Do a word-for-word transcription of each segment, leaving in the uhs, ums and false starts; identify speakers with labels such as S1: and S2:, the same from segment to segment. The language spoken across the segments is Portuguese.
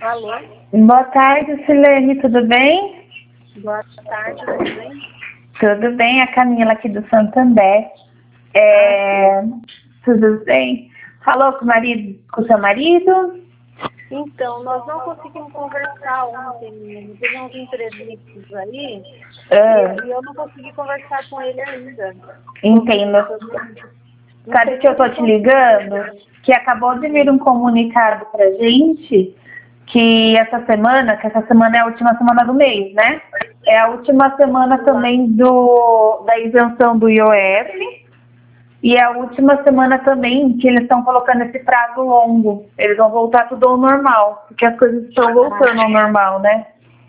S1: Alô?
S2: Boa tarde, Silene, tudo bem?
S1: Boa tarde, tudo bem?
S2: Tudo bem, a Camila aqui do Santander. É... Tudo bem? Falou com o marido, com o seu marido?
S1: Então, nós não conseguimos conversar ontem, menino. Teve uns imprevistos aí
S2: Ah,
S1: e eu não consegui conversar com ele ainda.
S2: entendo. Sabe que eu tô te ligando? Que acabou de vir um comunicado pra gente que essa semana, que essa semana é a última semana do mês, né? É a última semana também do, da isenção do I O F e é a última semana também que eles estão colocando esse prazo longo. Eles vão voltar tudo ao normal, porque as coisas estão voltando ao normal, né?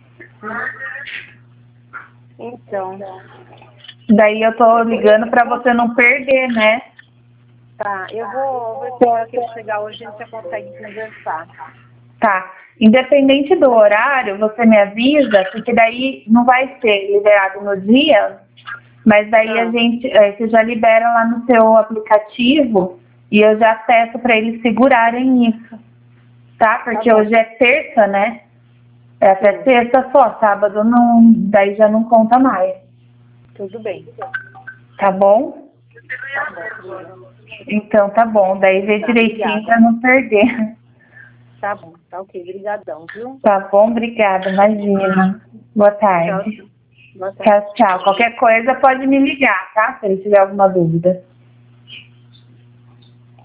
S1: Então,
S2: Daí eu tô ligando pra você não perder, né?
S1: tá. Eu vou ver se a hora que ele chegar hoje a gente já consegue conversar.
S2: Tá. Independente do horário, você me avisa, porque daí não vai ser liberado no dia, mas daí a gente, é, você já libera lá no seu aplicativo e eu já peço para eles segurarem isso, tá? Porque
S1: Tá bom.
S2: hoje é terça, né? É até terça só, sábado não, daí já não conta mais,
S1: Tudo bem.
S2: tá bom?
S1: Tá bom.
S2: Então tá bom, daí vê
S1: Tá,
S2: direitinho
S1: obrigada.
S2: para não perder.
S1: Tá bom, tá ok. Obrigadão, viu?
S2: Tá bom? Obrigada, imagina. Boa tarde.
S1: Tchau. Boa tarde.
S2: Tchau, tchau. Qualquer coisa pode me ligar, tá? Se ele tiver alguma dúvida.